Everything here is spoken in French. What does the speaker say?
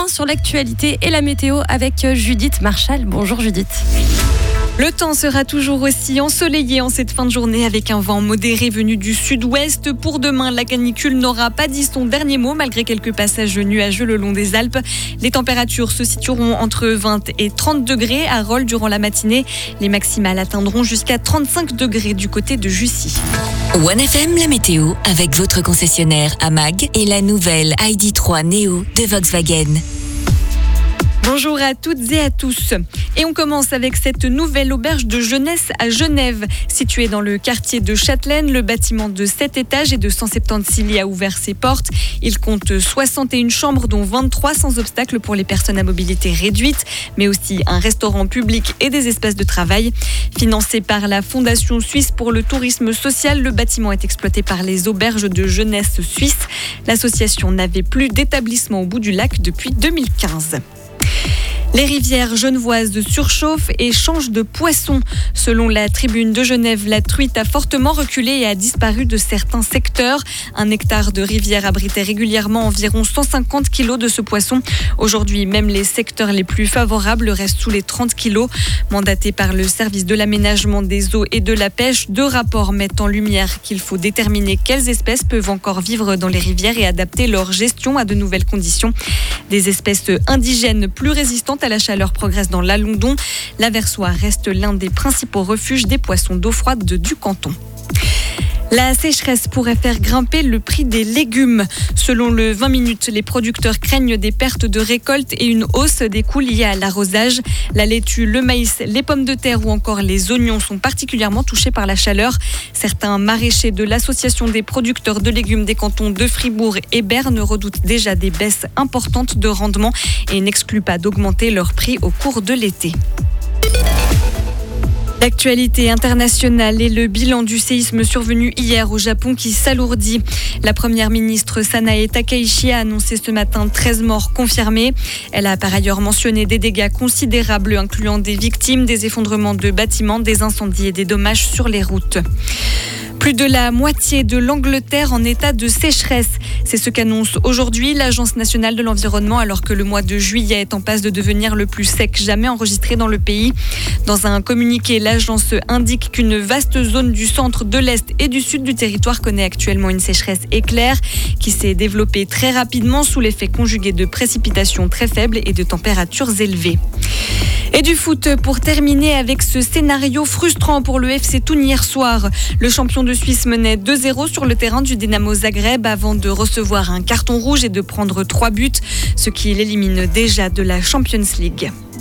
Sur l'actualité et la météo avec Judith Marchal. Bonjour Judith. Le temps sera toujours aussi ensoleillé en cette fin de journée avec un vent modéré venu du sud-ouest. Pour demain, la canicule n'aura pas dit son dernier mot malgré quelques passages nuageux le long des Alpes. Les températures se situeront entre 20 et 30 degrés à Rolle durant la matinée. Les maximales atteindront jusqu'à 35 degrés du côté de Jussy. 1FM, la météo avec votre concessionnaire AMAG et la nouvelle ID.3 Neo de Volkswagen. Bonjour à toutes et à tous. Et on commence avec cette nouvelle auberge de jeunesse à Genève. Située dans le quartier de Châtelaine, le bâtiment de 7 étages et de 176 lits a ouvert ses portes. Il compte 61 chambres, dont 23 sans obstacle pour les personnes à mobilité réduite, mais aussi un restaurant public et des espaces de travail. Financé par la Fondation suisse pour le tourisme social, le bâtiment est exploité par les auberges de jeunesse suisses. L'association n'avait plus d'établissement au bout du lac depuis 2015. Les rivières genevoises surchauffent et changent de poisson. Selon la Tribune de Genève, la truite a fortement reculé et a disparu de certains secteurs. Un hectare de rivière abritait régulièrement environ 150 kilos de ce poisson. Aujourd'hui, même les secteurs les plus favorables restent sous les 30 kilos. Mandatés par le service de l'aménagement des eaux et de la pêche, 2 rapports mettent en lumière qu'il faut déterminer quelles espèces peuvent encore vivre dans les rivières et adapter leur gestion à de nouvelles conditions. Des espèces indigènes plus résistantes à la chaleur progressent dans l'Alondon. L'Aversois reste l'un des principaux refuges des poissons d'eau froide du canton. La sécheresse pourrait faire grimper le prix des légumes. Selon le 20 minutes, les producteurs craignent des pertes de récolte et une hausse des coûts liés à l'arrosage. La laitue, le maïs, les pommes de terre ou encore les oignons sont particulièrement touchés par la chaleur. Certains maraîchers de l'Association des producteurs de légumes des cantons de Fribourg et Berne redoutent déjà des baisses importantes de rendement et n'excluent pas d'augmenter leur prix au cours de l'été. L'actualité internationale et le bilan du séisme survenu hier au Japon qui s'alourdit. La première ministre Sanae Takaichi a annoncé ce matin 13 morts confirmés. Elle a par ailleurs mentionné des dégâts considérables incluant des victimes, des effondrements de bâtiments, des incendies et des dommages sur les routes. Plus de la moitié de l'Angleterre en état de sécheresse. C'est ce qu'annonce aujourd'hui l'Agence nationale de l'environnement alors que le mois de juillet est en passe de devenir le plus sec jamais enregistré dans le pays. Dans un communiqué, l'agence indique qu'une vaste zone du centre, de l'est et du sud du territoire connaît actuellement une sécheresse éclair qui s'est développée très rapidement sous l'effet conjugué de précipitations très faibles et de températures élevées. Et du foot pour terminer avec ce scénario frustrant pour le FC Thun hier soir. Le champion de Suisse menait 2-0 sur le terrain du Dynamo Zagreb avant de recevoir un carton rouge et de prendre 3 buts, ce qui l'élimine déjà de la Champions League.